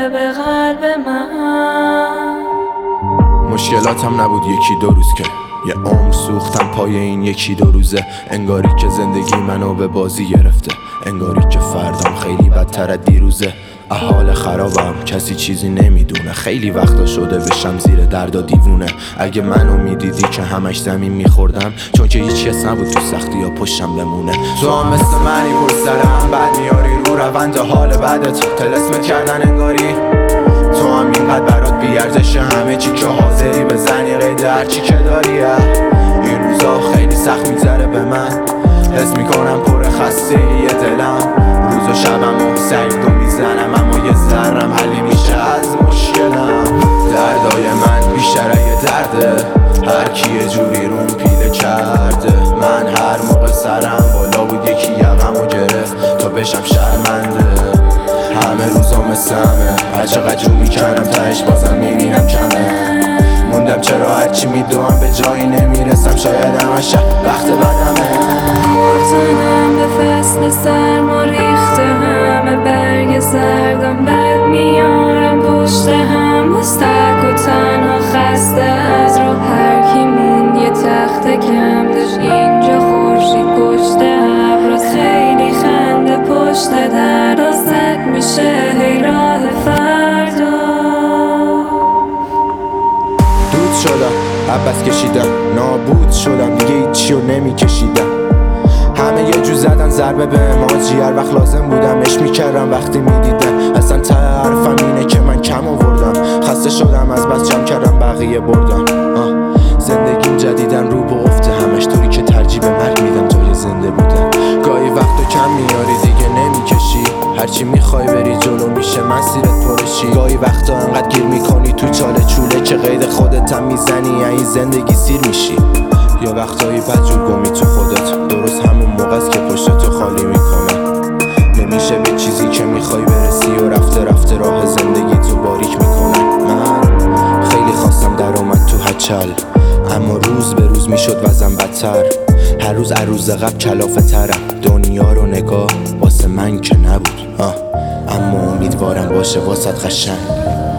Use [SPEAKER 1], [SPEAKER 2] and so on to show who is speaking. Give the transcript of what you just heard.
[SPEAKER 1] به قلب من.
[SPEAKER 2] مشکلاتم نبود یکی دو روز که یه عمر سوختم پای این یکی دو روزه. انگاری که زندگی منو به بازی گرفته، انگاری که فردام خیلی بدتر از دیروزه. حال خرابم کسی چیزی نمیدونه، خیلی وقتا شده بشم زیر درد و دیوونه. اگه منو میدیدی که همش زمین میخوردم، چون که هیچ کس نبود تو سختی یا پشتم بمونه. تو هم مثل منی پشت سرم بد میاری رو روند حال بدت، تلسمت کردن انگاری تو هم اینقدر برات بیارزشه همه چی که حاضری بزنی قید هرچی که داری. این روزا خیلی سخت میگذره به من، حس میکنم پر خسته یه دلم. روز و شبم و سنگو میزنم اما یه ذرم حلی میشه از مشکلم. دردای من بیشتر یه درده، هر کی یه جوری روم پیله کرده. من هر موقع سرم بالا بود یکی یقمو گرفت تا بشم شرمنده. همه روزا مثل همه، هرچقدر جو میکنم تهش بازم میبینم کمه. موندم چرا هرچی میدوام به جایی نمیرسم، شاید همش وقت بدمه.
[SPEAKER 1] مرتونم به فصل سرما ریخته همه برگ زردم، بد میارم پشت هم مستق و تنها خسته از رو. هر کی موند یه تخت کم داشت اینجا خورشید پشت ابر، خیلی خنده پشت درد زد میشه هی راه فردا.
[SPEAKER 2] دود شدم عباس کشیدم، نابود شدم دیگه هیچی رو نمیکشیدم. همه یه جو زدن ضربه به اماجی، هر وقت لازم بودم اش میکردم وقتی میدیدن. اصلا ته حرفم اینه که من کم آوردم، خسته شدم از بس جمع کردم بقیه بردم. زندگیم جدیدن رو به افته، همش طوری که ترجیح به مرگ میدم جای زنده بودن. گاهی وقتو کم میاری دیگه نمیکشی، هرچی میخوای بری جلو میشه مسیرت پرشی. گاهی وقتا انقدر گیر میکنی تو چاله چوله که قید خودتم میزنی این زندگی سیر میشی. یا وقتایی بدجور گمی تو خودت، درست همون موقع است که پشتتو خالی میکنه. نمیشه به چیزی که میخوای برسی و رفته رفته راه زندگی تو باریک میکنه. من خیلی خواستم در اومد تو هچل، اما روز به روز میشد وضعم بدتر. هر روز عروض قبل کلافه ترم، دنیا رو نگاه واسه من که نبود، اما امیدوارم باشه واسه قشنگ.